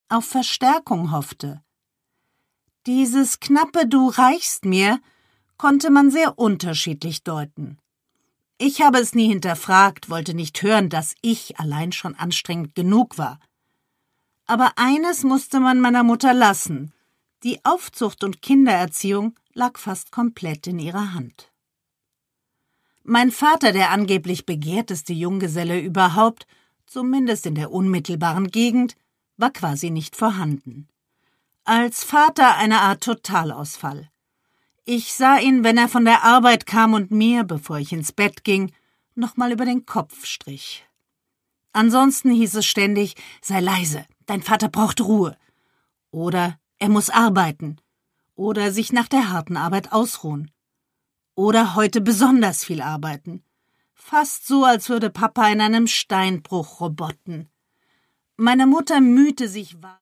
auf Verstärkung hoffte. Dieses knappe »Du reichst mir« konnte man sehr unterschiedlich deuten. Ich habe es nie hinterfragt, wollte nicht hören, dass ich allein schon anstrengend genug war. Aber eines musste man meiner Mutter lassen: Die Aufzucht und Kindererziehung lag fast komplett in ihrer Hand. Mein Vater, der angeblich begehrteste Junggeselle überhaupt, zumindest in der unmittelbaren Gegend, war quasi nicht vorhanden. Als Vater eine Art Totalausfall. Ich sah ihn, wenn er von der Arbeit kam und mir, bevor ich ins Bett ging, nochmal über den Kopf strich. Ansonsten hieß es ständig: Sei leise, dein Vater braucht Ruhe. Oder er muss arbeiten. Oder sich nach der harten Arbeit ausruhen. Oder heute besonders viel arbeiten. Fast so, als würde Papa in einem Steinbruch roboten. Meine Mutter mühte sich